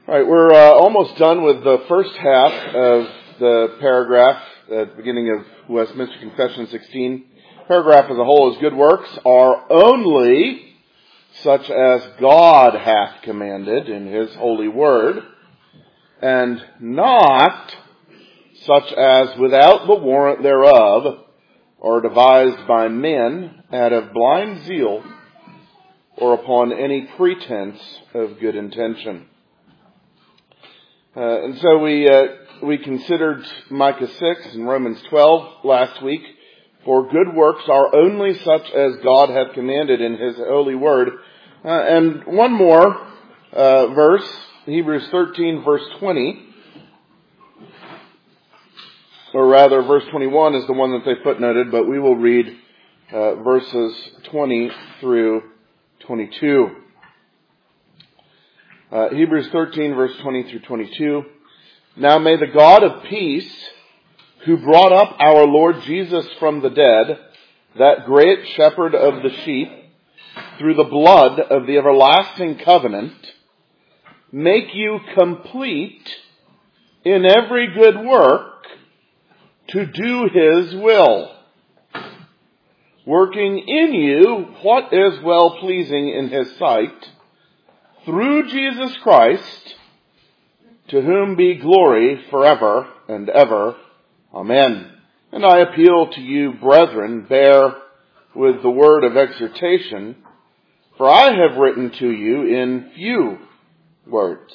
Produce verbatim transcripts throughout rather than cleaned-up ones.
All right, we're uh, almost done with the first half of the paragraph at the beginning of Westminster Confession sixteen. Paragraph as a whole is, good works are only such as God hath commanded in his holy word, and not such as without the warrant thereof are devised by men out of blind zeal or upon any pretense of good intention. Uh, and so we uh, we considered Micah six and Romans twelve last week. For good works are only such as God hath commanded in his holy word. Uh, and one more uh, verse, Hebrews thirteen, verse twenty. Or rather, verse twenty-one is the one that they footnoted, but we will read uh, verses twenty through twenty-two. Uh, Hebrews thirteen, verse twenty through twenty-two. Now may the God of peace, who brought up our Lord Jesus from the dead, that great shepherd of the sheep, through the blood of the everlasting covenant, make you complete in every good work to do his will, working in you what is well pleasing in his sight, through Jesus Christ, to whom be glory forever and ever. Amen. And I appeal to you, brethren, bear with the word of exhortation, for I have written to you in few words.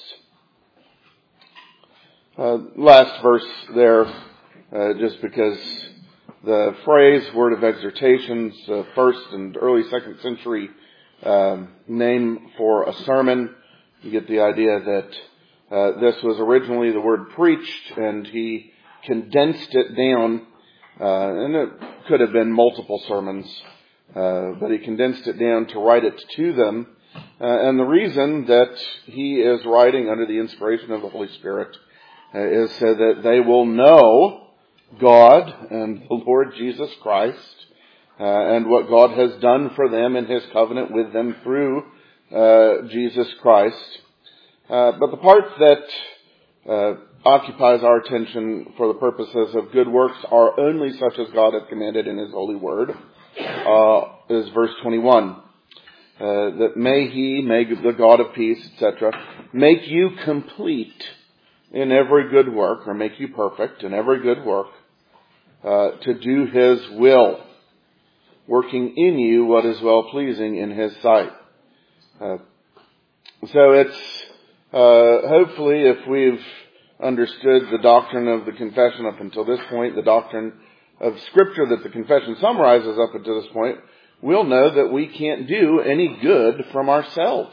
Uh, last verse there, uh, just because the phrase, word of exhortation, is uh, first and early second century Um, name for a sermon. You get the idea that uh, this was originally the word preached, and he condensed it down, uh, and it could have been multiple sermons, uh, but he condensed it down to write it to them. Uh, and the reason that he is writing under the inspiration of the Holy Spirit uh, is so that they will know God and the Lord Jesus Christ, Uh, and what God has done for them in his covenant with them through uh, Jesus Christ. Uh, but the part that uh, occupies our attention for the purposes of good works are only such as God hath commanded in his holy word, uh, is verse twenty-one. Uh, that may he, may the God of peace, et cetera, make you complete in every good work, or make you perfect in every good work, uh, to do his will, working in you what is well pleasing in his sight. Uh, so it's, uh, hopefully if we've understood the doctrine of the confession up until this point, the doctrine of Scripture that the confession summarizes up until this point, we'll know that we can't do any good from ourselves.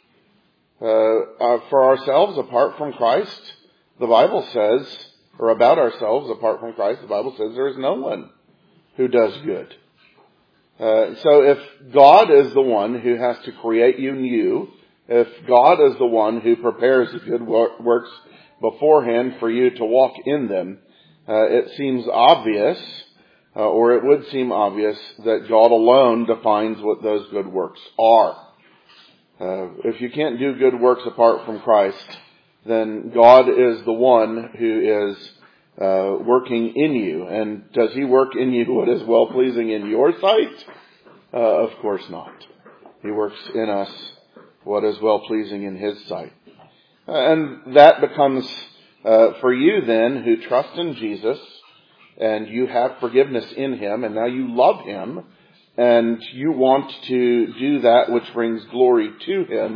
Uh, uh, for ourselves, apart from Christ, the Bible says, or about ourselves, apart from Christ, the Bible says there is no one who does good. Uh, so if God is the one who has to create you new, if God is the one who prepares the good works beforehand for you to walk in them, uh, it seems obvious, uh, or it would seem obvious, that God alone defines what those good works are. Uh, if you can't do good works apart from Christ, then God is the one who is Uh, working in you. And does he work in you what is well pleasing in your sight? Uh, of course not. He works in us what is well pleasing in his sight. Uh, and that becomes uh, for you then who trust in Jesus, and you have forgiveness in him, and now you love him, and you want to do that which brings glory to him.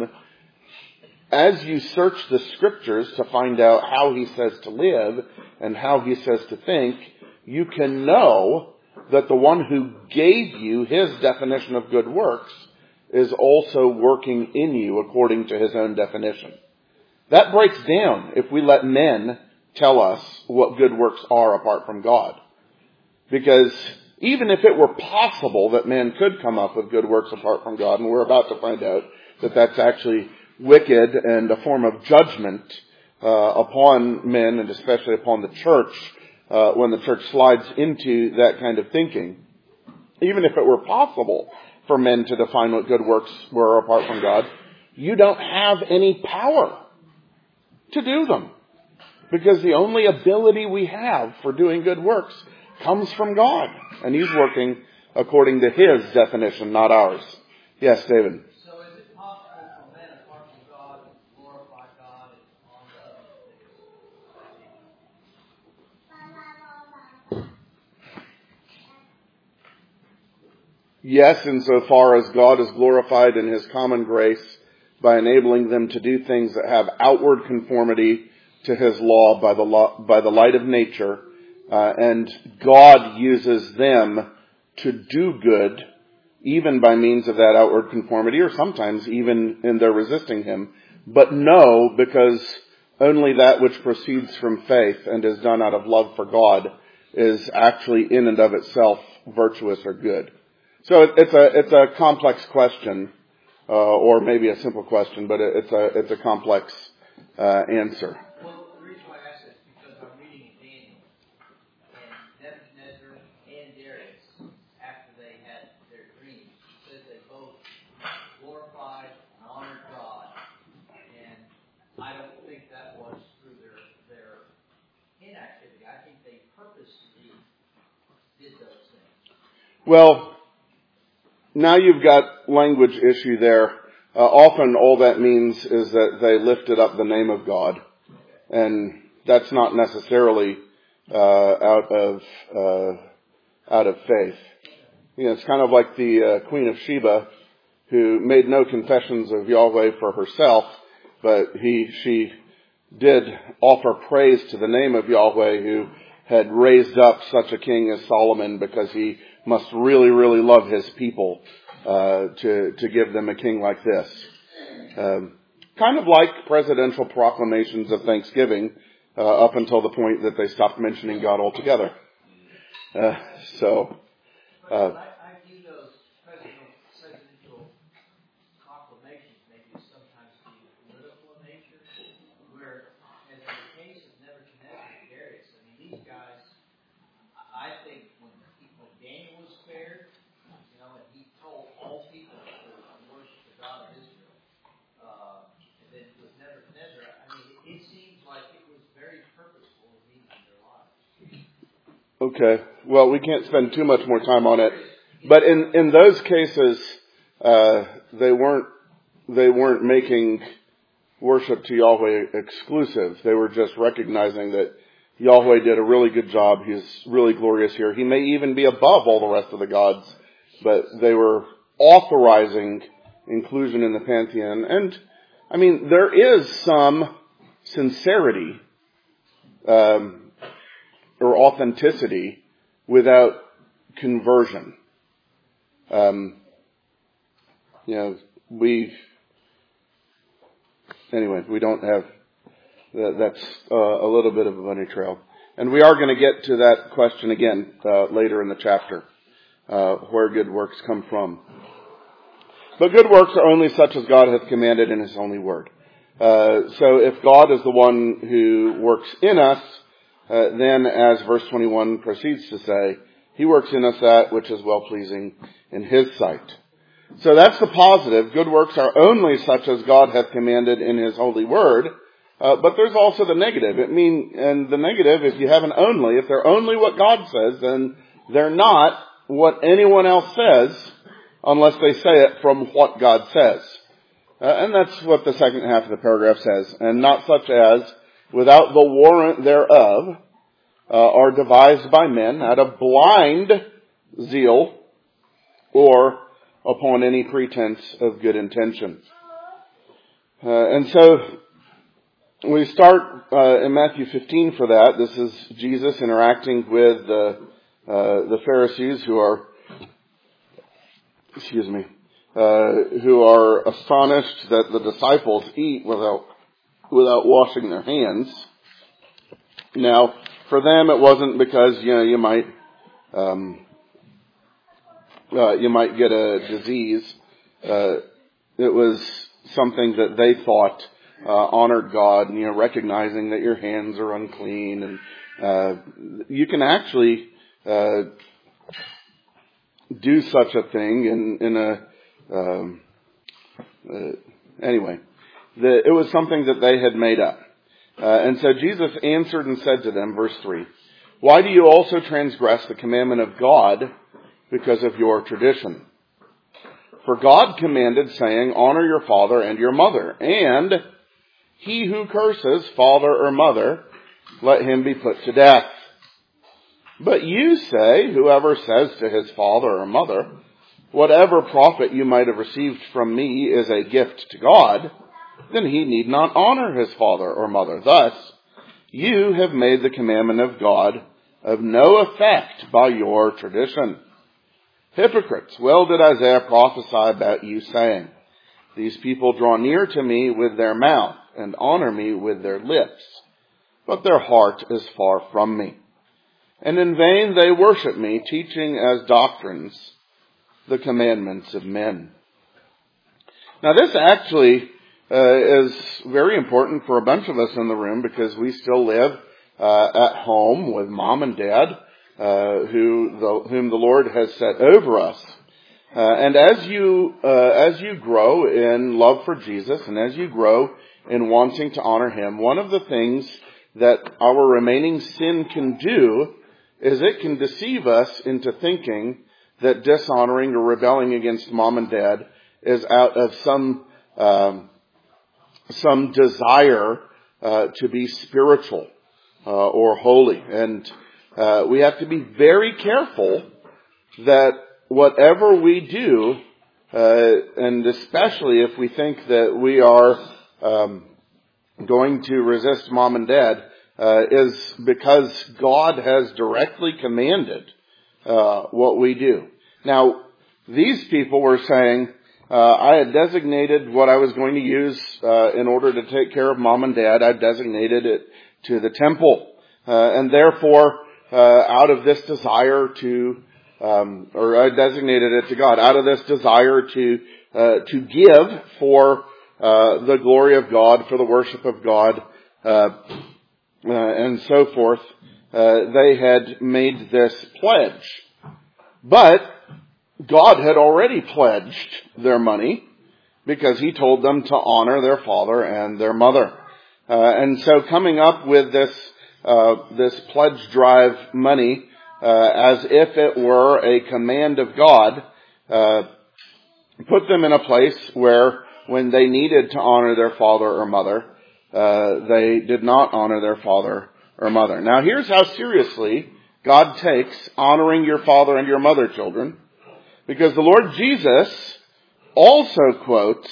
As you search the Scriptures to find out how he says to live and how he says to think, you can know that the one who gave you his definition of good works is also working in you according to his own definition. That breaks down if we let men tell us what good works are apart from God. Because even if it were possible that man could come up with good works apart from God, and we're about to find out that that's actually wicked and a form of judgment uh, upon men, and especially upon the church, uh, when the church slides into that kind of thinking. Even if it were possible for men to define what good works were apart from God, you don't have any power to do them. Because the only ability we have for doing good works comes from God. And He's working according to His definition, not ours. Yes, David? So is it possible for men apart from God to glorify God on the... Yes, insofar as God is glorified in His common grace by enabling them to do things that have outward conformity to His law by the law, by the light of nature, uh, and God uses them to do good, even by means of that outward conformity, or sometimes even in their resisting Him. But no, because only that which proceeds from faith and is done out of love for God is actually in and of itself virtuous or good. So it's a it's a complex question, uh, or maybe a simple question, but it's a it's a complex uh, answer. Well, the reason why I ask this is because I'm reading in Daniel, and Nebuchadnezzar and Darius, after they had their dreams, it says they both glorified and honored God, and I don't think that was through their their inactivity. I think they purposely did those things. Well, now you've got language issue there. Uh, often all that means is that they lifted up the name of God. And that's not necessarily uh, out of uh, out of faith. You know, it's kind of like the uh, Queen of Sheba, who made no confessions of Yahweh for herself, but he she did offer praise to the name of Yahweh, who had raised up such a king as Solomon, because he must really, really love his people uh, to to give them a king like this. Um, kind of like presidential proclamations of Thanksgiving, uh, up until the point that they stopped mentioning God altogether. Uh, so, uh, I, I view those presidential, presidential proclamations maybe sometimes be political in nature, where, as in the case of Nebuchadnezzar and Darius, I mean, these guys, I think when, when Daniel was spared, you know, and he told all people to worship the God of Israel, uh, and then with Nebuchadnezzar, I mean, it, it seems like it was very purposeful in these in their lives. okay. Well, we can't spend too much more time on it, but in in those cases, uh, they weren't they weren't making worship to Yahweh exclusive. They were just recognizing that Yahweh did a really good job. He's really glorious here. He may even be above all the rest of the gods, but they were authorizing inclusion in the pantheon. And, I mean, there is some sincerity um, or authenticity without conversion. Um, you know, we... Anyway, we don't have, that, that's uh, a little bit of a bunny trail. And we are going to get to that question again uh, later in the chapter, uh, where good works come from. But good works are only such as God hath commanded in His only word. Uh, so if God is the one who works in us, uh, then as verse twenty-one proceeds to say, He works in us that which is well-pleasing in His sight. So that's the positive. Good works are only such as God hath commanded in His holy word. Uh, but there's also the negative. It mean, and the negative, if you have an only, if they're only what God says, then they're not what anyone else says, unless they say it from what God says. Uh, and that's what the second half of the paragraph says. And not such as, without the warrant thereof, uh, are devised by men out of blind zeal, or upon any pretense of good intention. Uh, and so we start uh, in Matthew fifteen for that. This is Jesus interacting with the uh, the Pharisees who are, excuse me, uh, who are astonished that the disciples eat without without washing their hands. Now, for them, it wasn't because you know you might. Um, Uh, you might get a disease. Uh, it was something that they thought uh, honored God, you know, recognizing that your hands are unclean, and uh, you can actually uh, do such a thing in in a. Um, uh, anyway, the, it was something that they had made up, Uh, and so Jesus answered and said to them, verse three, "Why do you also transgress the commandment of God because of your tradition? For God commanded, saying, 'Honor your father and your mother,' and he who curses father or mother, let him be put to death. But you say, whoever says to his father or mother, 'Whatever profit you might have received from me is a gift to God,' then he need not honor his father or mother. Thus, you have made the commandment of God of no effect by your tradition. Hypocrites, well did Isaiah prophesy about you, saying, 'These people draw near to me with their mouth and honor me with their lips, but their heart is far from me. And in vain they worship me, teaching as doctrines the commandments of men.'" Now this actually uh, is very important for a bunch of us in the room, because we still live uh, at home with mom and dad, uh, who the, whom the Lord has set over us. Uh, and as you uh, as you grow in love for Jesus, and as you grow in wanting to honor Him, one of the things that our remaining sin can do is it can deceive us into thinking that dishonoring or rebelling against mom and dad is out of some um, some desire uh, to be spiritual uh, or holy. And uh, we have to be very careful that whatever we do, uh, and especially if we think that we are um, going to resist mom and dad, uh, is because God has directly commanded uh, what we do. Now, these people were saying, uh, I had designated what I was going to use uh, in order to take care of mom and dad. I've designated it to the temple. Uh, and therefore, uh, out of this desire to, um, or I designated it to God, out of this desire to, uh, to give for uh, the glory of God, for the worship of God, uh, uh, and so forth, uh, they had made this pledge. But God had already pledged their money because He told them to honor their father and their mother. Uh, and so coming up with this, uh, this pledge drive money, uh, as if it were a command of God, uh, put them in a place where when they needed to honor their father or mother, uh, they did not honor their father or mother. Now here's how seriously God takes honoring your father and your mother, children. Because the Lord Jesus also quotes,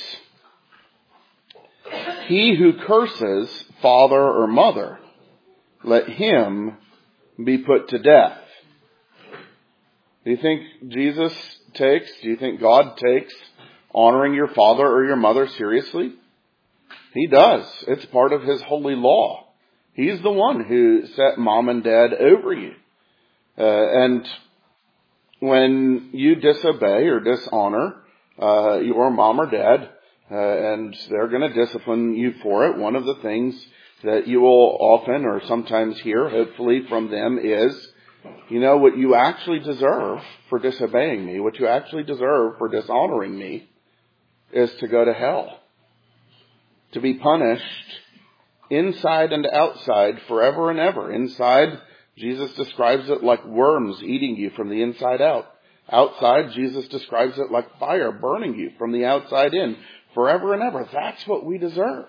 "He who curses father or mother, let him be put to death." Do you think Jesus takes, do you think God takes honoring your father or your mother seriously? He does. It's part of His holy law. He's the one who set mom and dad over you. Uh, and when you disobey or dishonor uh, your mom or dad, uh, and they're going to discipline you for it, one of the things that you will often or sometimes hear, hopefully from them, is, you know, what you actually deserve for disobeying me, what you actually deserve for dishonoring me, is to go to hell, to be punished inside and outside forever and ever. Inside, Jesus describes it like worms eating you from the inside out. Outside, Jesus describes it like fire burning you from the outside in, forever and ever. That's what we deserve.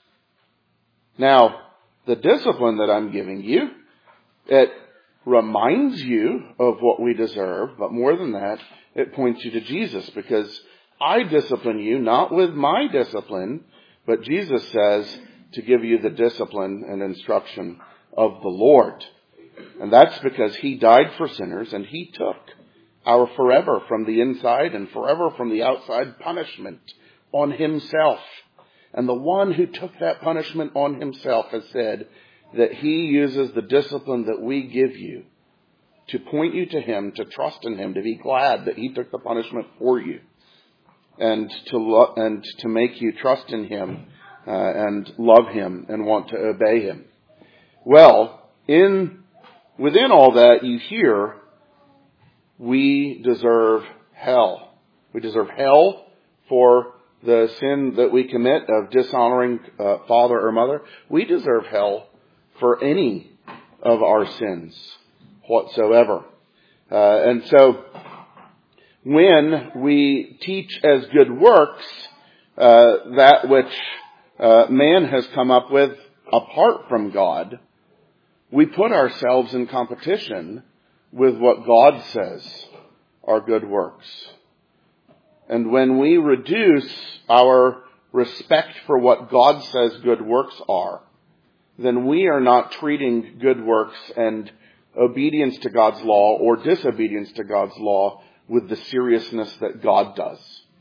Now, the discipline that I'm giving you, it reminds you of what we deserve, but more than that, it points you to Jesus, because I discipline you not with my discipline, but Jesus says to give you the discipline and instruction of the Lord. And that's because He died for sinners, and He took our forever from the inside and forever from the outside punishment on Himself. And the one who took that punishment on Himself has said that He uses the discipline that we give you to point you to Him, to trust in Him, to be glad that He took the punishment for you, and to lo- and to make you trust in Him uh, and love Him and want to obey Him. Well, in within all that, you hear, we deserve hell. We deserve hell for the sin that we commit of dishonoring uh, father or mother, we deserve hell for any of our sins whatsoever. Uh, and so when we teach as good works uh, that which uh, man has come up with apart from God, we put ourselves in competition with what God says are good works. And when we reduce our respect for what God says good works are, then we are not treating good works and obedience to God's law or disobedience to God's law with the seriousness that God does.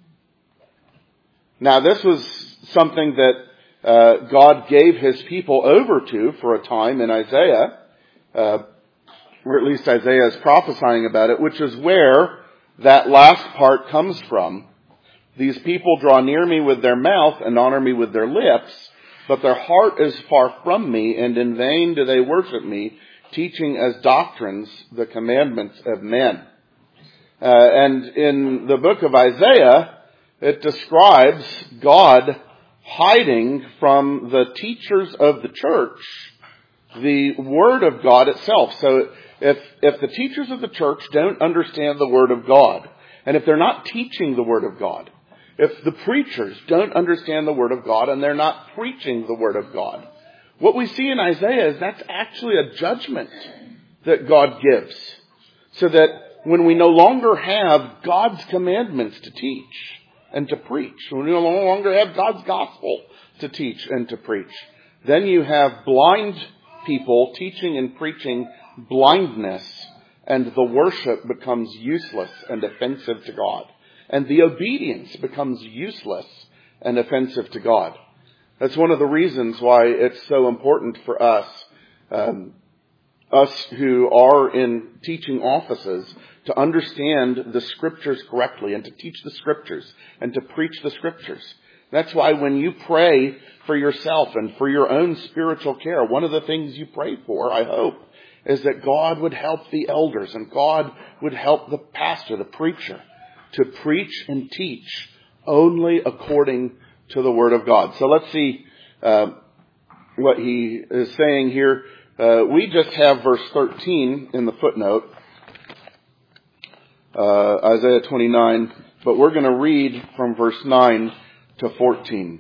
Now, this was something that uh, God gave his people over to for a time in Isaiah, uh, or at least Isaiah is prophesying about it, which is where that last part comes from. These people draw near me with their mouth and honor me with their lips, but their heart is far from me, and in vain do they worship me, teaching as doctrines the commandments of men. Uh, and in the book of Isaiah, it describes God hiding from the teachers of the church the Word of God itself. So if, if the teachers of the church don't understand the Word of God, and if they're not teaching the Word of God, if the preachers don't understand the Word of God and they're not preaching the Word of God, what we see in Isaiah is that's actually a judgment that God gives. So that when we no longer have God's commandments to teach and to preach, when we no longer have God's gospel to teach and to preach, then you have blind people teaching and preaching blindness, and the worship becomes useless and offensive to God. And the obedience becomes useless and offensive to God. That's one of the reasons why it's so important for us, um, us who are in teaching offices, to understand the Scriptures correctly and to teach the Scriptures and to preach the Scriptures. That's why when you pray for yourself and for your own spiritual care, one of the things you pray for, I hope, is that God would help the elders and God would help the pastor, the preacher, to preach and teach only according to the Word of God. So let's see uh, what he is saying here. Uh, we just have verse thirteen in the footnote, uh, Isaiah twenty-nine, but we're going to read from verse nine to fourteen.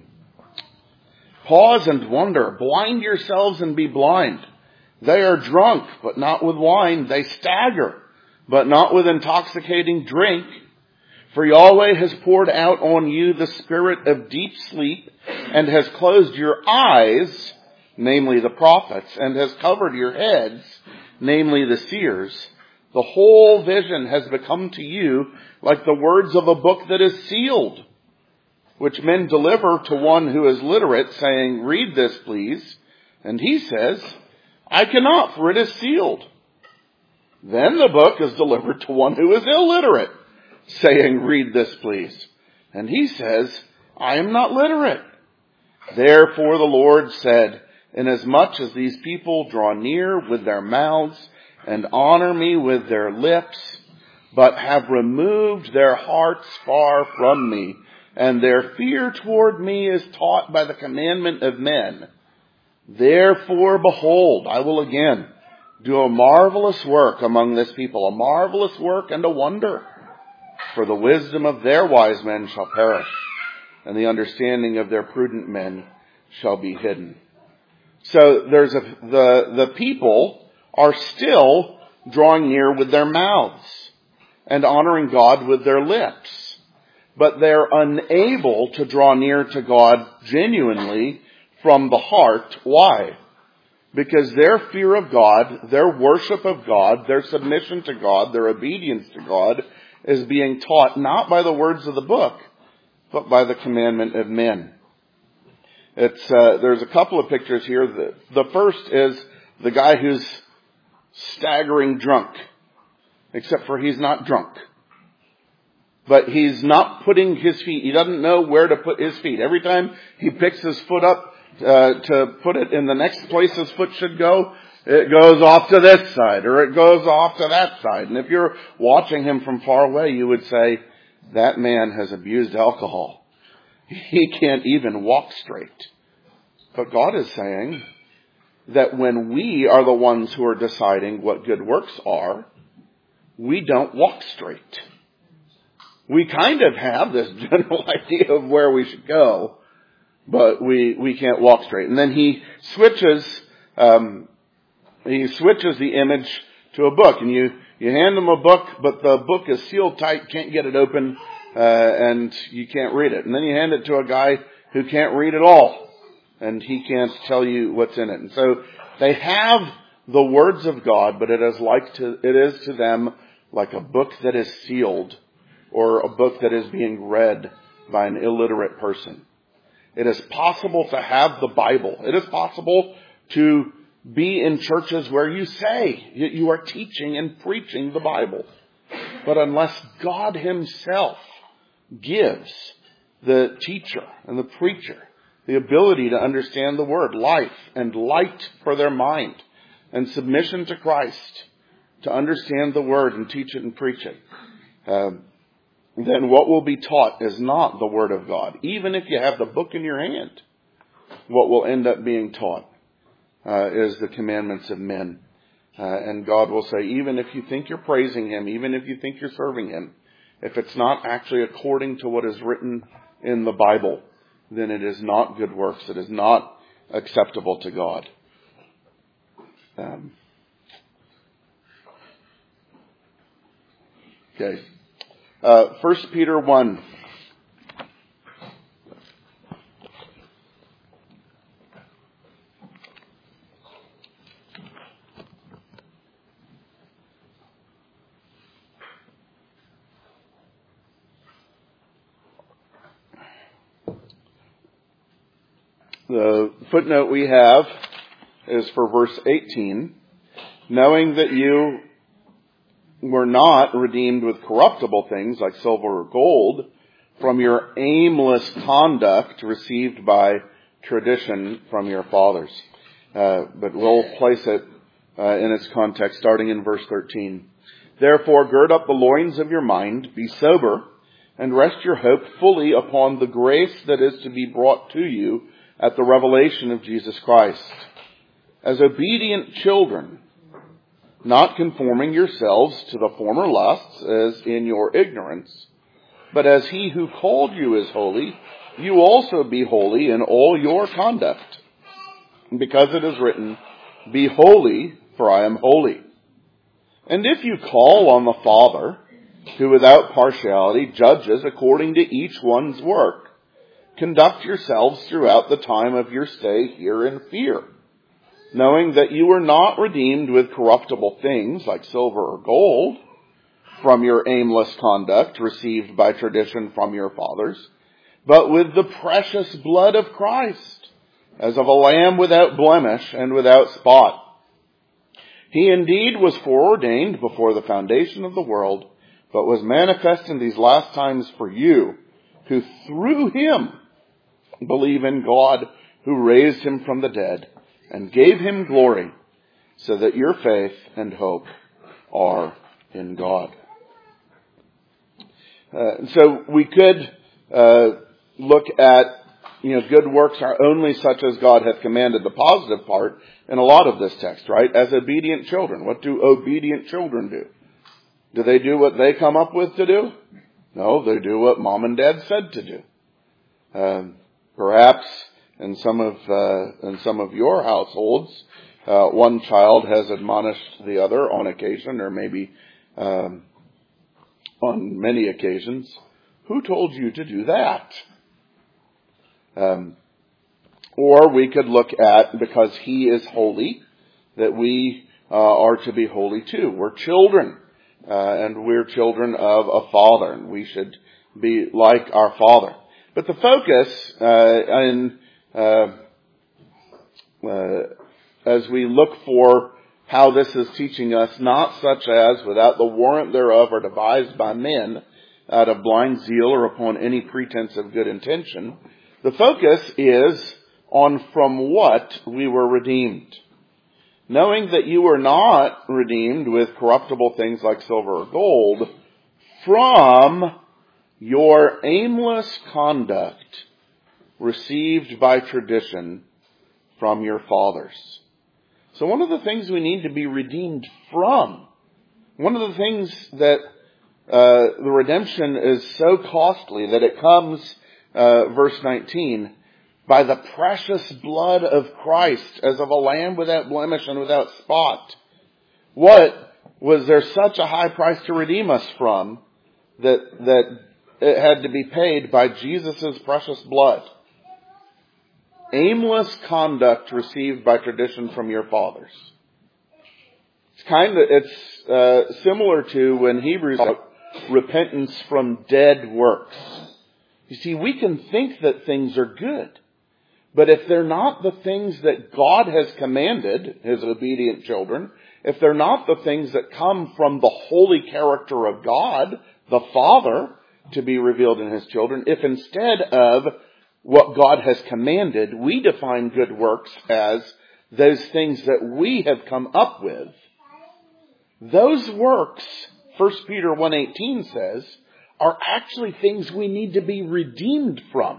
Pause and wonder. Blind yourselves and be blind. They are drunk, but not with wine. They stagger, but not with intoxicating drink. For Yahweh has poured out on you the spirit of deep sleep and has closed your eyes, namely the prophets, and has covered your heads, namely the seers. The whole vision has become to you like the words of a book that is sealed, which men deliver to one who is literate, saying, "Read this, please." And he says, "I cannot, for it is sealed." Then the book is delivered to one who is illiterate, saying, "Read this, please." And he says, "I am not literate." Therefore the Lord said, "Inasmuch as these people draw near with their mouths and honor me with their lips, but have removed their hearts far from me, and their fear toward me is taught by the commandment of men, therefore, behold, I will again do a marvelous work among this people, a marvelous work and a wonder. For the wisdom of their wise men shall perish, and the understanding of their prudent men shall be hidden." So there's a, the, the people are still drawing near with their mouths and honoring God with their lips, but they're unable to draw near to God genuinely from the heart. Why? Because their fear of God, their worship of God, their submission to God, their obedience to God is being taught not by the words of the book, but by the commandment of men. It's uh, there's a couple of pictures here. The, the first is the guy who's staggering drunk, except for he's not drunk. But he's not putting his feet, he doesn't know where to put his feet. Every time he picks his foot up uh, to put it in the next place his foot should go, it goes off to this side, or it goes off to that side. And if you're watching him from far away, you would say, that man has abused alcohol. he can't even walk straight. But God is saying that when we are the ones who are deciding what good works are, we don't walk straight. We kind of have this general idea of where we should go, but we, we can't walk straight. And then he switches, um, he switches the image to a book. And you, you hand them a book, but the book is sealed tight, can't get it open, uh, and you can't read it. And then you hand it to a guy who can't read at all, and he can't tell you what's in it. And so they have the words of God, but it is like to, it is to them like a book that is sealed, or a book that is being read by an illiterate person. It is possible to have the Bible. It is possible to be in churches where you say you are teaching and preaching the Bible. But unless God himself gives the teacher and the preacher the ability to understand the word, life and light for their mind, and submission to Christ to understand the word and teach it and preach it, um, then what will be taught is not the Word of God. Even if you have the book in your hand, what will end up being taught uh, is the commandments of men. Uh, and God will say, even if you think you're praising him, even if you think you're serving him, if it's not actually according to what is written in the Bible, then it is not good works. It is not acceptable to God. Um, okay. Uh, First Peter one. The footnote we have is for verse eighteen. Knowing that you were not redeemed with corruptible things like silver or gold from your aimless conduct received by tradition from your fathers. Uh, but we'll place it uh, in its context starting in verse thirteen. Therefore gird up the loins of your mind, be sober, and rest your hope fully upon the grace that is to be brought to you at the revelation of Jesus Christ. As obedient children, not conforming yourselves to the former lusts as in your ignorance, but as he who called you is holy, you also be holy in all your conduct. Because it is written, be holy, for I am holy. And if you call on the Father, who without partiality judges according to each one's work, conduct yourselves throughout the time of your stay here in fear, knowing that you were not redeemed with corruptible things like silver or gold from your aimless conduct received by tradition from your fathers, but with the precious blood of Christ, as of a lamb without blemish and without spot. He indeed was foreordained before the foundation of the world, but was manifest in these last times for you, who through him believe in God, who raised him from the dead and gave him glory, so that your faith and hope are in God. Uh, so we could uh, look at, you know, good works are only such as God hath commanded, the positive part in a lot of this text, right? As obedient children. What do obedient children do? Do they do what they come up with to do? No, they do what mom and dad said to do. Um, perhaps in some of uh, in some of your households, uh, one child has admonished the other on occasion, or maybe um, on many occasions. Who told you to do that? Um, or we could look at, because he is holy, that we uh, are to be holy too. We're children, uh, and we're children of a father, and we should be like our father. But the focus uh, in uh, uh, as we look for how this is teaching us, not such as without the warrant thereof are devised by men out of blind zeal or upon any pretense of good intention. The focus is on from what we were redeemed. Knowing that you were not redeemed with corruptible things like silver or gold from your aimless conduct received by tradition from your fathers. So one of the things we need to be redeemed from, one of the things that uh, the redemption is so costly that it comes, uh, verse nineteen, by the precious blood of Christ, as of a lamb without blemish and without spot. What was there such a high price to redeem us from that that it had to be paid by Jesus' precious blood? Aimless conduct received by tradition from your fathers. It's kind of, it's uh, similar to when Hebrews wrote repentance from dead works. You see, we can think that things are good, but if they're not the things that God has commanded His obedient children, if they're not the things that come from the holy character of God, the Father, to be revealed in His children, if instead of what God has commanded, we define good works as those things that we have come up with, those works, First Peter one eighteen says, are actually things we need to be redeemed from.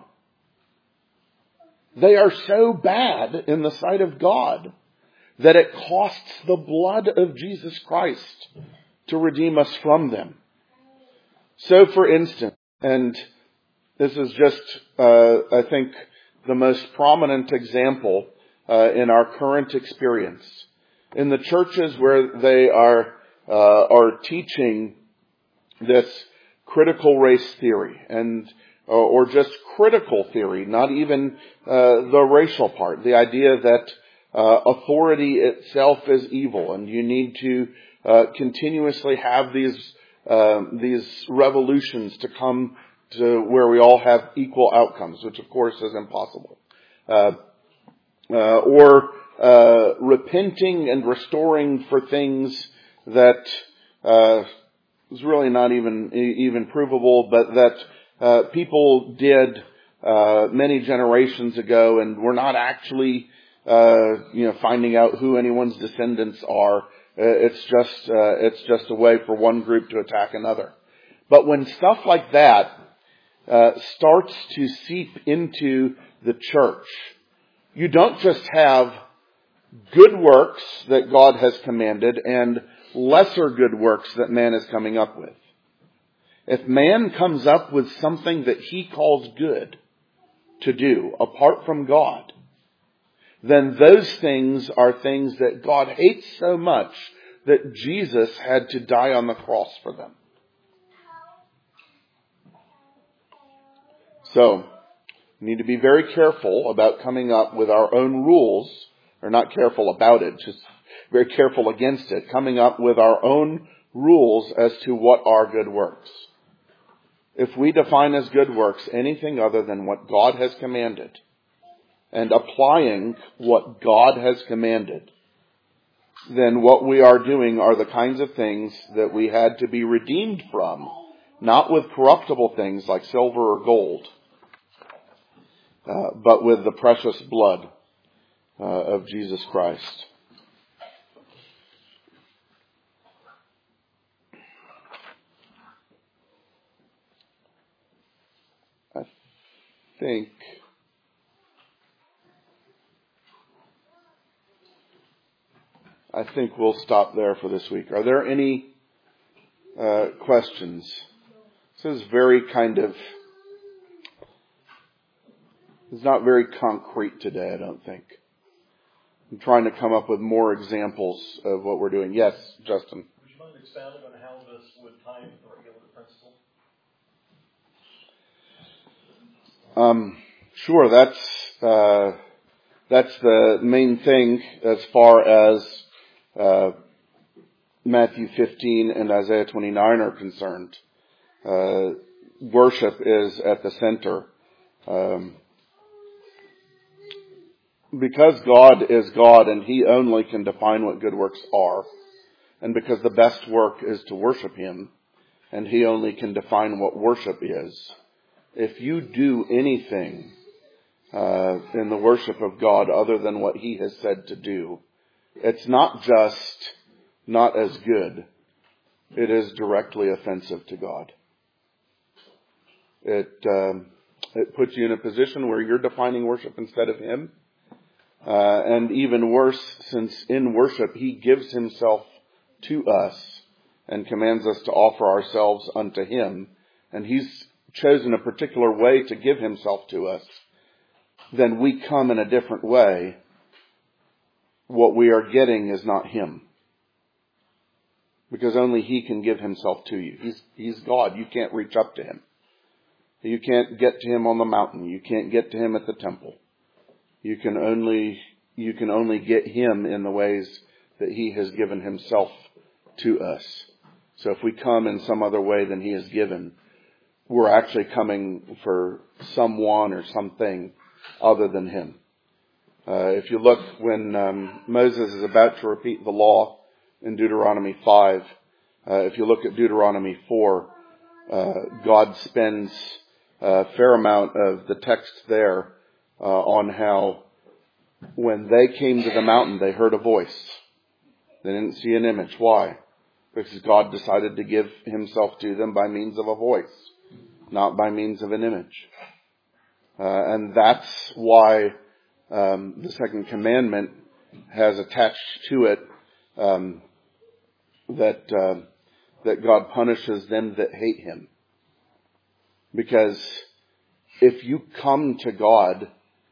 They are so bad in the sight of God that it costs the blood of Jesus Christ to redeem us from them. So, for instance, and this is just, uh, I think, the most prominent example uh, in our current experience. In the churches where they are uh, are teaching this critical race theory, and uh, or just critical theory, not even uh, the racial part, the idea that uh, authority itself is evil, and you need to uh, continuously have these uh, these revolutions to come to where we all have equal outcomes, which of course is impossible. Uh, uh, or uh, repenting and restoring for things that uh, is really not even even provable, but that uh, people did uh, many generations ago, and we're not actually uh, you know finding out who anyone's descendants are. Uh, it's just uh, it's just a way for one group to attack another. But when stuff like that Uh, starts to seep into the church, you don't just have good works that God has commanded and lesser good works that man is coming up with. If man comes up with something that he calls good to do apart from God, then those things are things that God hates so much that Jesus had to die on the cross for them. So, we need to be very careful about coming up with our own rules, or not careful about it, just very careful against it, coming up with our own rules as to what are good works. If we define as good works anything other than what God has commanded, and applying what God has commanded, then what we are doing are the kinds of things that we had to be redeemed from, not with corruptible things like silver or gold, Uh, but with the precious blood uh, of Jesus Christ. I think I think we'll stop there for this week. Are there any uh, questions? This is very kind of It's not very concrete today, I don't think. I'm trying to come up with more examples of what we're doing. Yes, Justin. Would you mind expounding on how this would tie into the regulative principle? Um, sure, that's uh, that's the main thing as far as uh, Matthew fifteen and Isaiah twenty-nine are concerned. Uh, worship is at the center. Um, Because God is God and He only can define what good works are, and because the best work is to worship Him, and He only can define what worship is, if you do anything uh, in the worship of God other than what He has said to do, it's not just not as good, it is directly offensive to God. It um, It puts you in a position where you're defining worship instead of Him. Uh, and even worse, since in worship He gives Himself to us and commands us to offer ourselves unto Him, and He's chosen a particular way to give Himself to us, then we come in a different way. What we are getting is not Him. Because only He can give Himself to you. He's, He's God. You can't reach up to Him. You can't get to Him on the mountain. You can't get to Him at the temple. You can only, you can only get Him in the ways that He has given Himself to us. So if we come in some other way than He has given, we're actually coming for someone or something other than Him. Uh, if you look when um, Moses is about to repeat the law in Deuteronomy five, uh, if you look at Deuteronomy four, uh, God spends a fair amount of the text there uh, on how when they came to the mountain, they heard a voice. They didn't see an image. Why? Because God decided to give Himself to them by means of a voice, not by means of an image. Uh, and that's why um, the second commandment has attached to it um, that uh, that God punishes them that hate Him. Because if you come to God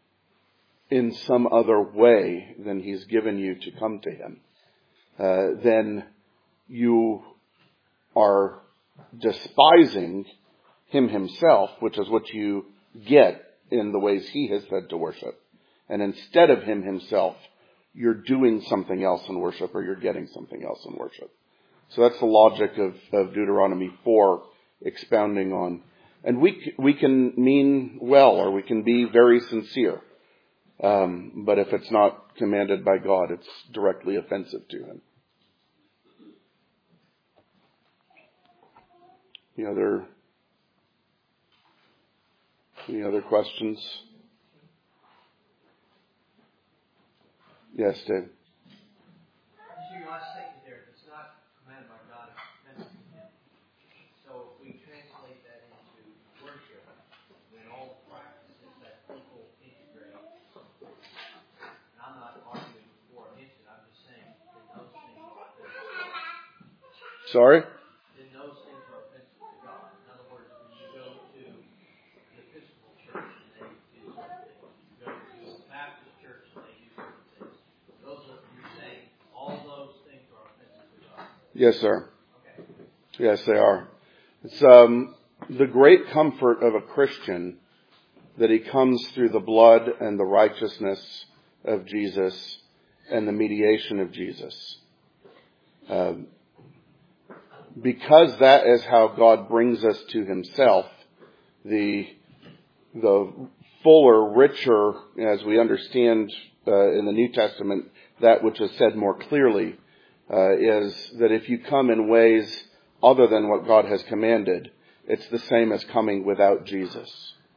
in some other way than He's given you to come to Him, uh, then you are despising Him Himself, which is what you get in the ways He has said to worship. And instead of Him Himself, you're doing something else in worship, or you're getting something else in worship. So that's the logic of, of Deuteronomy four expounding on. And we we can mean well, or we can be very sincere. Um, but if it's not commanded by God, it's directly offensive to Him. Any other, any other questions? Yes, Dave. Just your last statement there. If it's not commanded by God, it's offensive to Him. So if we translate that into worship, then all practices that people integrate, and I'm not arguing for or against it, I'm just saying that those things are offensive. Sorry? Then those things are offensive to God. In other words, when you go to the Episcopal Church and they do certain things, you go to the Baptist Church and they do certain things, those are, you're saying, all those things are offensive to God. Yes, sir. Okay. Yes, they are. It's um, the great comfort of a Christian that he comes through the blood and the righteousness of Jesus and the mediation of Jesus. Um, because that is how God brings us to Himself, the the fuller, richer, as we understand uh, in the New Testament, that which is said more clearly, uh, is that if you come in ways other than what God has commanded, it's the same as coming without Jesus.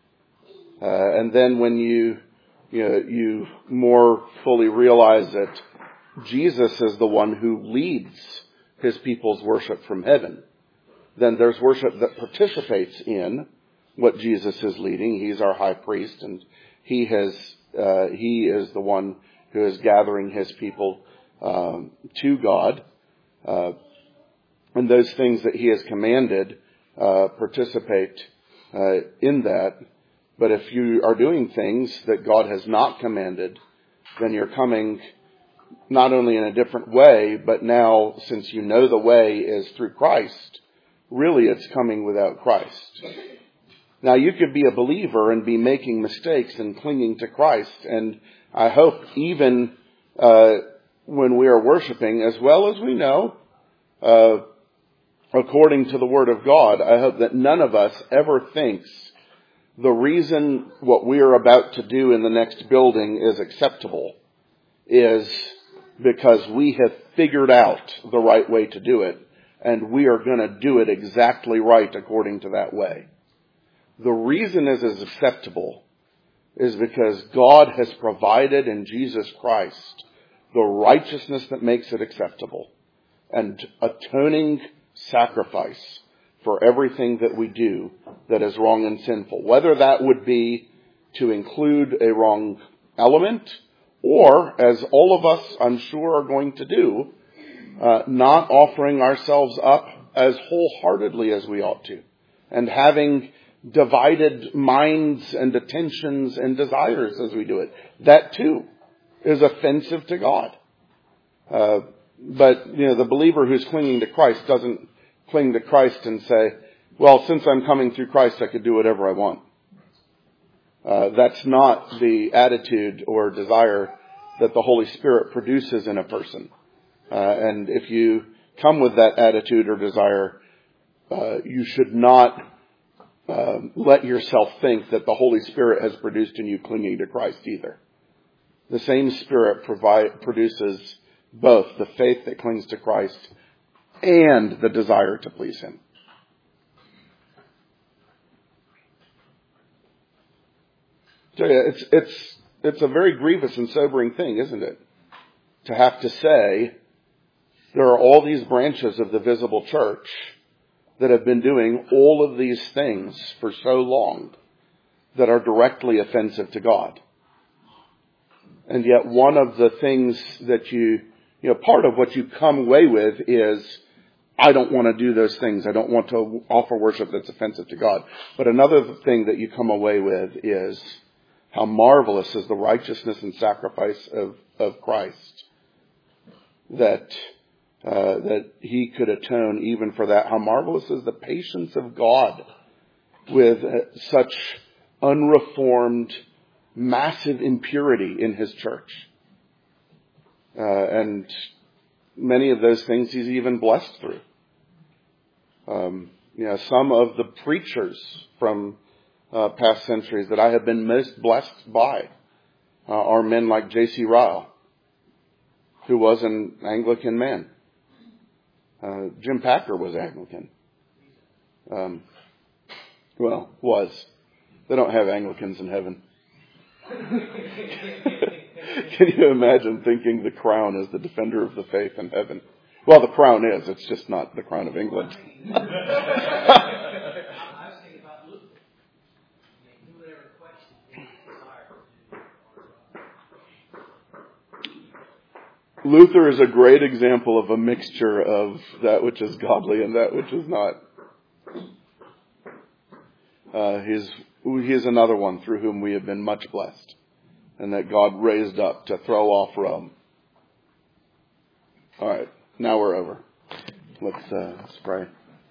Uh, and then when you, you know, you more fully realize that Jesus is the one who leads His people's worship from heaven, then there's worship that participates in what Jesus is leading. He's our high priest, and He has, uh, He is the one who is gathering His people um, to God. Uh, and those things that He has commanded uh, participate uh, in that. But if you are doing things that God has not commanded, then you're coming not only in a different way, but now, since you know the way is through Christ, really it's coming without Christ. Now, you could be a believer and be making mistakes and clinging to Christ. And I hope even uh, when we are worshiping, as well as we know, uh, according to the Word of God, I hope that none of us ever thinks the reason what we are about to do in the next building is acceptable is because we have figured out the right way to do it, and we are going to do it exactly right according to that way. The reason it is acceptable is because God has provided in Jesus Christ the righteousness that makes it acceptable, and atoning sacrifice for everything that we do that is wrong and sinful. Whether that would be to include a wrong element, or, as all of us, I'm sure, are going to do, uh, not offering ourselves up as wholeheartedly as we ought to, and having divided minds and attentions and desires as we do it. That, too, is offensive to God. Uh, but, you know, the believer who's clinging to Christ doesn't cling to Christ and say, well, since I'm coming through Christ, I could do whatever I want. Uh, that's not the attitude or desire that the Holy Spirit produces in a person. Uh, and if you come with that attitude or desire, uh, you should not uh, let yourself think that the Holy Spirit has produced in you clinging to Christ either. The same Spirit provide, produces both the faith that clings to Christ and the desire to please Him. So yeah, it's it's it's a very grievous and sobering thing, isn't it? To have to say there are all these branches of the visible church that have been doing all of these things for so long that are directly offensive to God. And yet one of the things that you, you know, part of what you come away with is, I don't want to do those things. I don't want to offer worship that's offensive to God. But another thing that you come away with is, how marvelous is the righteousness and sacrifice of, of Christ. That, uh, that He could atone even for that. How marvelous is the patience of God with uh, such unreformed, massive impurity in His church. Uh, and many of those things He's even blessed through. Um, you know, some of the preachers from Uh, past centuries that I have been most blessed by uh, are men like J C Ryle, who was an Anglican man. Uh, Jim Packer was Anglican. Um, well, was. They don't have Anglicans in heaven. Can you imagine thinking the crown is the defender of the faith in heaven? Well, the crown is. It's just not the crown of England. Luther is a great example of a mixture of that which is godly and that which is not. Uh, he's, he is another one through whom we have been much blessed, and that God raised up to throw off Rome. All right, now we're over. Let's, uh, let's pray.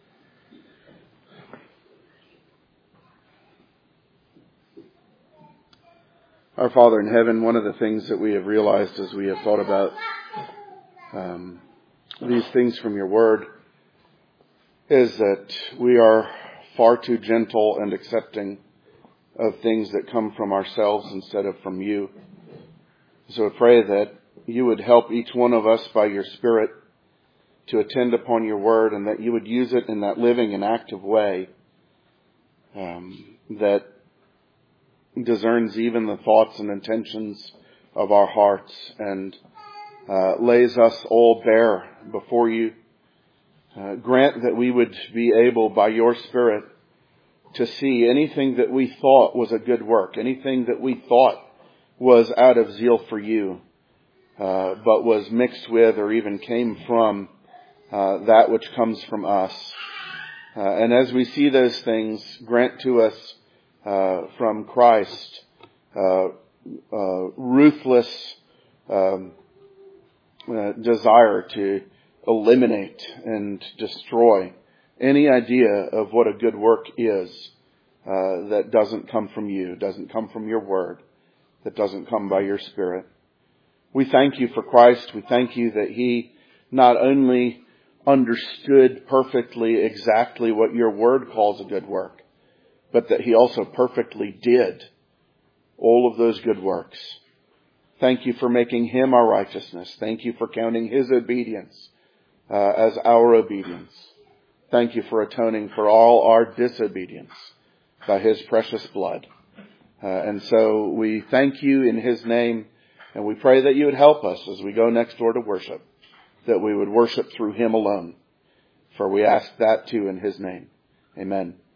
Our Father in heaven, one of the things that we have realized as we have thought about um, these things from your word is that we are far too gentle and accepting of things that come from ourselves instead of from you. So I pray that you would help each one of us by your Spirit to attend upon your word, and that you would use it in that living and active way um, that discerns even the thoughts and intentions of our hearts, and uh, lays us all bare before you. Uh, grant that we would be able, by your Spirit, to see anything that we thought was a good work, anything that we thought was out of zeal for you, uh, but was mixed with or even came from uh, that which comes from us. Uh, and as we see those things, grant to us uh, from Christ uh, uh, ruthless um, uh, desire to eliminate and destroy any idea of what a good work is uh, that doesn't come from you, doesn't come from your word, that doesn't come by your Spirit. We thank you for Christ. We thank you that he not only understood perfectly exactly what your word calls a good work, but that he also perfectly did all of those good works. Thank you for making him our righteousness. Thank you for counting his obedience uh, as our obedience. Thank you for atoning for all our disobedience by his precious blood. Uh, and so we thank you in his name, and we pray that you would help us as we go next door to worship, that we would worship through him alone. For we ask that too in his name. Amen.